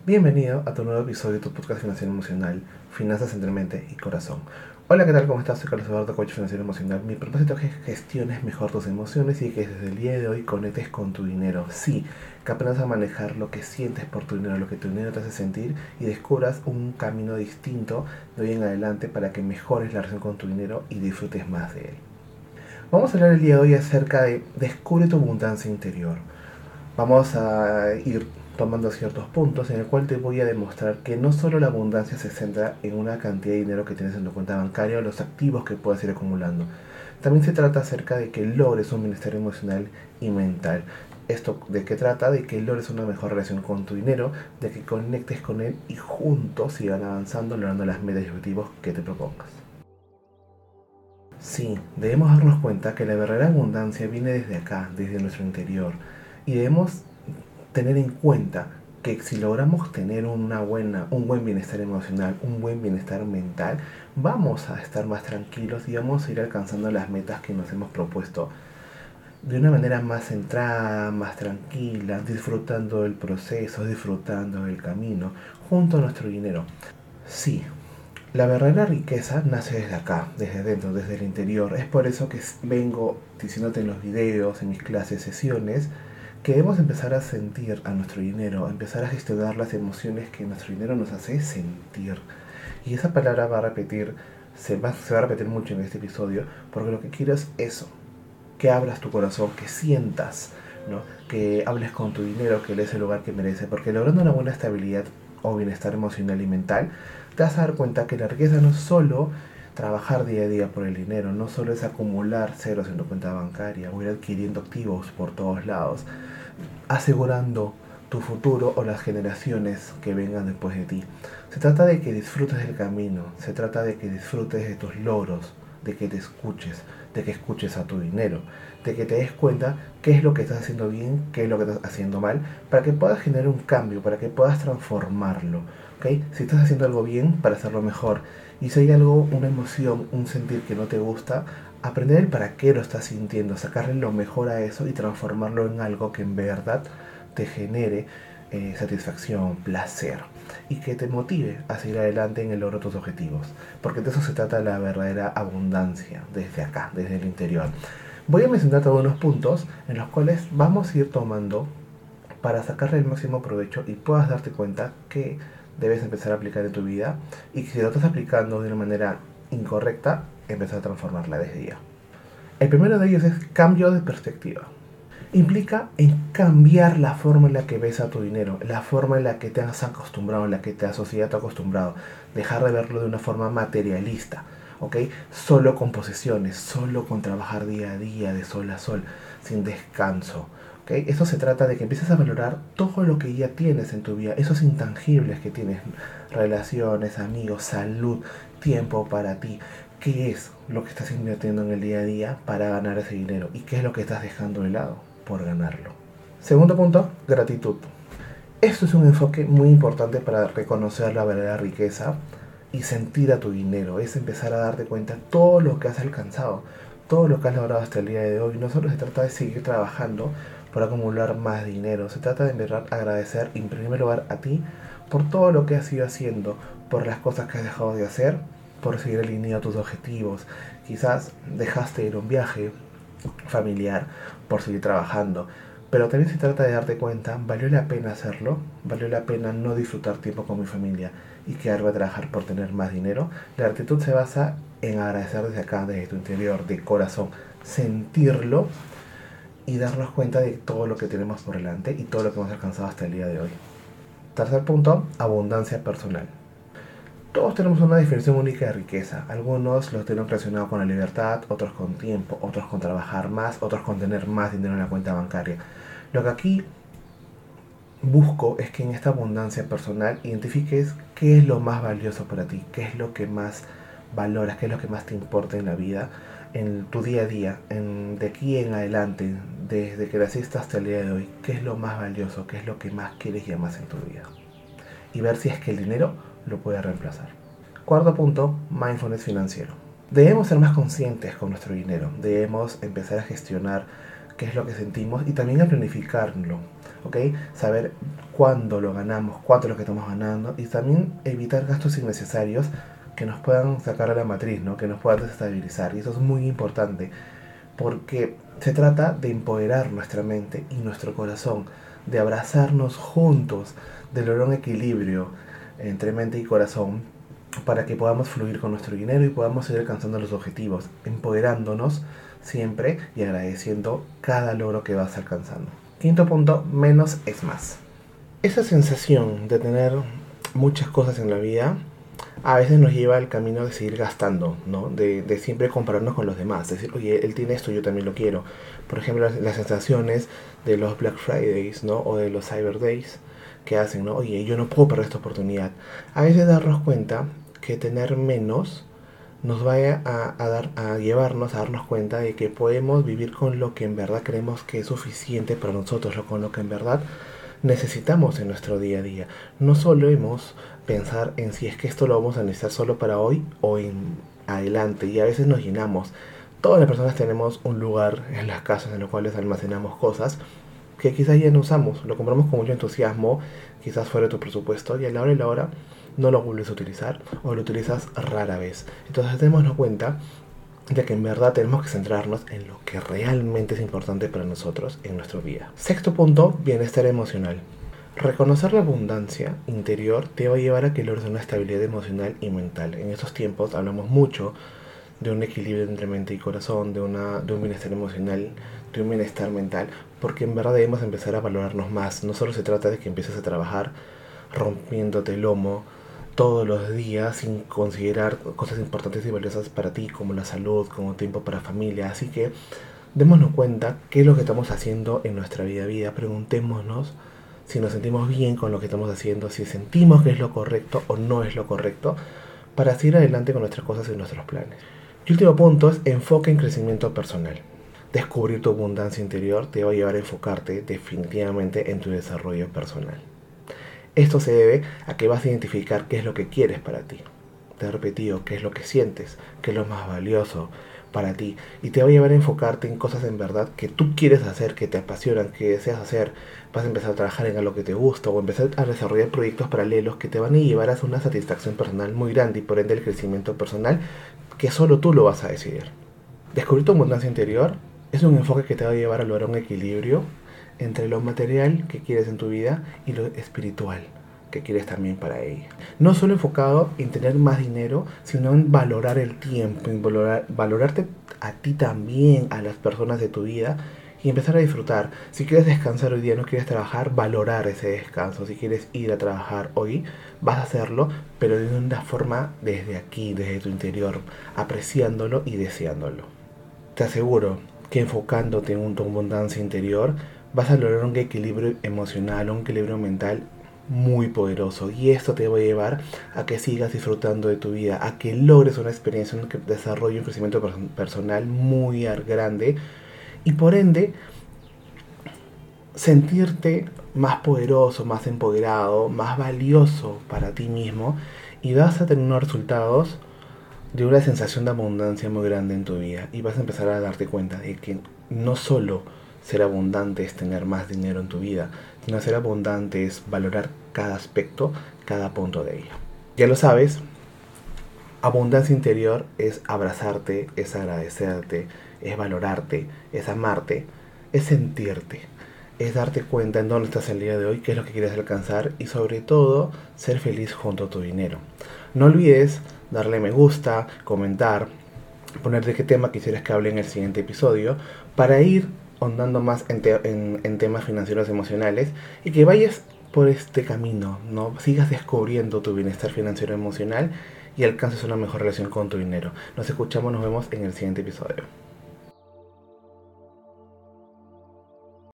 Bienvenido a tu nuevo episodio de tu podcast financiero emocional, Finanzas entre mente y corazón. Hola, ¿qué tal? ¿Cómo estás? Soy Carlos Eduardo, coach financiero emocional. Mi propósito es que gestiones mejor tus emociones y que desde el día de hoy conectes con tu dinero. Sí, que aprendas a manejar lo que sientes por tu dinero, lo que tu dinero te hace sentir y descubras un camino distinto de hoy en adelante para que mejores la relación con tu dinero y disfrutes más de él. Vamos a hablar el día de hoy acerca de descubre tu abundancia interior. Vamos a ir tomando ciertos puntos en el cual te voy a demostrar que no solo la abundancia se centra en una cantidad de dinero que tienes en tu cuenta bancaria o los activos que puedas ir acumulando. También se trata acerca de que logres un bienestar emocional y mental. ¿Esto de qué trata? De que logres una mejor relación con tu dinero, de que conectes con él y juntos sigan avanzando logrando las metas y objetivos que te propongas. Sí, debemos darnos cuenta que la verdadera abundancia viene desde acá, desde nuestro interior. Y debemos tener en cuenta que si logramos tener un buen bienestar emocional, un buen bienestar mental, vamos a estar más tranquilos y vamos a ir alcanzando las metas que nos hemos propuesto de una manera más centrada, más tranquila, disfrutando del proceso, disfrutando del camino, junto a nuestro dinero. Sí, la verdadera riqueza nace desde acá, desde dentro, desde el interior. Es por eso que vengo diciéndote en los videos, en mis clases, sesiones, que debemos empezar a sentir a nuestro dinero, a empezar a gestionar las emociones que nuestro dinero nos hace sentir. Y esa palabra se va a repetir mucho en este episodio, porque lo que quiero es eso, que abras tu corazón, que sientas, ¿no? Que hables con tu dinero, que le des el lugar que merece, porque logrando una buena estabilidad o bienestar emocional y mental, te vas a dar cuenta que la riqueza no es solo trabajar día a día por el dinero, no solo es acumular ceros en tu cuenta bancaria o ir adquiriendo activos por todos lados, asegurando tu futuro o las generaciones que vengan después de ti. Se trata de que disfrutes del camino, se trata de que disfrutes de tus logros, de que te escuches, de que escuches a tu dinero, de que te des cuenta qué es lo que estás haciendo bien, qué es lo que estás haciendo mal, para que puedas generar un cambio, para que puedas transformarlo. ¿Okay? Si estás haciendo algo bien, para hacerlo mejor. Y si hay algo, una emoción, un sentir que no te gusta, aprender el para qué lo estás sintiendo, sacarle lo mejor a eso y transformarlo en algo que en verdad te genere satisfacción, placer y que te motive a seguir adelante en el logro de tus objetivos. Porque de eso se trata la verdadera abundancia, desde acá, desde el interior. Voy a mencionar algunos puntos en los cuales vamos a ir tomando para sacarle el máximo provecho y puedas darte cuenta que debes empezar a aplicar en tu vida y que si lo estás aplicando de una manera incorrecta, empezar a transformarla desde ya. El primero de ellos es cambio de perspectiva. Implica en cambiar la forma en la que ves a tu dinero, la forma en la que te has acostumbrado, en la que la sociedad te ha acostumbrado. Dejar de verlo de una forma materialista, ¿ok? Solo con posesiones, solo con trabajar día a día, de sol a sol, sin descanso. ¿Okay? Esto se trata de que empieces a valorar todo lo que ya tienes en tu vida, esos intangibles que tienes, relaciones, amigos, salud, tiempo para ti. ¿Qué es lo que estás invirtiendo en el día a día para ganar ese dinero? ¿Y qué es lo que estás dejando de lado por ganarlo? Segundo punto, gratitud. Esto es un enfoque muy importante para reconocer la verdadera riqueza y sentir a tu dinero. Es empezar a darte cuenta de todo lo que has alcanzado, todo lo que has logrado hasta el día de hoy. No solo se trata de seguir trabajando por acumular más dinero, se trata de en verdad agradecer en primer lugar a ti por todo lo que has ido haciendo, por las cosas que has dejado de hacer, por seguir alineado a tus objetivos. Quizás dejaste ir a un viaje familiar por seguir trabajando, pero también se trata de darte cuenta, ¿valió la pena hacerlo? ¿Valió la pena no disfrutar tiempo con mi familia y quedarme a trabajar por tener más dinero? La actitud se basa en agradecer desde acá, desde tu interior, de corazón, sentirlo y darnos cuenta de todo lo que tenemos por delante y todo lo que hemos alcanzado hasta el día de hoy. Tercer punto, abundancia personal. Todos tenemos una definición única de riqueza. Algunos los tienen relacionado con la libertad, otros con tiempo, otros con trabajar más, otros con tener más dinero en la cuenta bancaria. Lo que aquí busco es que en esta abundancia personal identifiques qué es lo más valioso para ti, qué es lo que más valoras, qué es lo que más te importa en la vida, en tu día a día, de aquí en adelante, desde que naciste hasta el día de hoy, qué es lo más valioso, qué es lo que más quieres y amas en tu vida. Y ver si es que el dinero lo puede reemplazar. Cuarto punto, mindfulness financiero. Debemos ser más conscientes con nuestro dinero, debemos empezar a gestionar qué es lo que sentimos y también a planificarlo. ¿ok? Saber cuándo lo ganamos, cuánto es lo que estamos ganando y también evitar gastos innecesarios que nos puedan sacar a la matriz, ¿no? Que nos puedan desestabilizar. Y eso es muy importante porque se trata de empoderar nuestra mente y nuestro corazón, de abrazarnos juntos, de lograr un equilibrio entre mente y corazón para que podamos fluir con nuestro dinero y podamos ir alcanzando los objetivos, empoderándonos siempre y agradeciendo cada logro que vas alcanzando. Quinto punto, menos es más. Esa sensación de tener muchas cosas en la vida a veces nos lleva al camino de seguir gastando, ¿no? De siempre compararnos con los demás. Decir, oye, él tiene esto, yo también lo quiero. Por ejemplo, las sensaciones de los Black Fridays, ¿no? O de los Cyber Days que hacen, ¿no? Oye, yo no puedo perder esta oportunidad. A veces darnos cuenta que tener menos nos vaya a llevarnos a darnos cuenta de que podemos vivir con lo que en verdad creemos que es suficiente para nosotros, o con lo que en verdad necesitamos en nuestro día a día. No solemos pensar en si es que esto lo vamos a necesitar solo para hoy o en adelante, y a veces nos llenamos. Todas las personas tenemos un lugar en las casas en los cuales almacenamos cosas que quizás ya no usamos, lo compramos con mucho entusiasmo, quizás fuera de tu presupuesto, y a la hora y la hora no lo vuelves a utilizar o lo utilizas rara vez. Entonces démonos cuenta de que en verdad tenemos que centrarnos en lo que realmente es importante para nosotros en nuestra vida. Sexto punto, bienestar emocional. Reconocer la abundancia interior te va a llevar a que logres una estabilidad emocional y mental. En estos tiempos hablamos mucho de un equilibrio entre mente y corazón, de un bienestar emocional, de un bienestar mental, porque en verdad debemos empezar a valorarnos más. No solo se trata de que empieces a trabajar rompiéndote el lomo todos los días sin considerar cosas importantes y valiosas para ti, como la salud, como tiempo para familia. Así que démonos cuenta qué es lo que estamos haciendo en nuestra vida. Preguntémonos si nos sentimos bien con lo que estamos haciendo, si sentimos que es lo correcto o no es lo correcto, para seguir adelante con nuestras cosas y nuestros planes. Y último punto es enfoque en crecimiento personal. Descubrir tu abundancia interior te va a llevar a enfocarte definitivamente en tu desarrollo personal. Esto se debe a que vas a identificar qué es lo que quieres para ti. Te he repetido, qué es lo que sientes, qué es lo más valioso para ti. Y te va a llevar a enfocarte en cosas en verdad que tú quieres hacer, que te apasionan, que deseas hacer. Vas a empezar a trabajar en algo que te gusta o empezar a desarrollar proyectos paralelos que te van a llevar a una satisfacción personal muy grande y por ende el crecimiento personal que solo tú lo vas a decidir. Descubrir tu abundancia interior es un enfoque que te va a llevar a lograr un equilibrio entre lo material que quieres en tu vida y lo espiritual que quieres también para ella. No solo enfocado en tener más dinero, sino en valorar el tiempo, en valorarte a ti también, a las personas de tu vida y empezar a disfrutar. Si quieres descansar hoy día, no quieres trabajar, valorar ese descanso. Si quieres ir a trabajar hoy, vas a hacerlo, pero de una forma desde aquí, desde tu interior, apreciándolo y deseándolo. Te aseguro que enfocándote en tu abundancia interior, vas a lograr un equilibrio emocional, un equilibrio mental muy poderoso, y esto te va a llevar a que sigas disfrutando de tu vida, a que logres una experiencia, un desarrollo, un crecimiento personal muy grande y por ende sentirte más poderoso, más empoderado, más valioso para ti mismo, y vas a tener unos resultados de una sensación de abundancia muy grande en tu vida, y vas a empezar a darte cuenta de que no solo ser abundante es tener más dinero en tu vida, sino ser abundante es valorar cada aspecto, cada punto de ella. Ya lo sabes, abundancia interior es abrazarte, es agradecerte, es valorarte, es amarte, es sentirte, es darte cuenta en dónde estás el día de hoy, qué es lo que quieres alcanzar y sobre todo ser feliz junto a tu dinero. No olvides darle me gusta, comentar, poner de qué tema quisieras que hable en el siguiente episodio para ir ahondando más en temas financieros emocionales y que vayas por este camino, ¿no? Sigas descubriendo tu bienestar financiero emocional y alcances una mejor relación con tu dinero. Nos escuchamos, nos vemos en el siguiente episodio.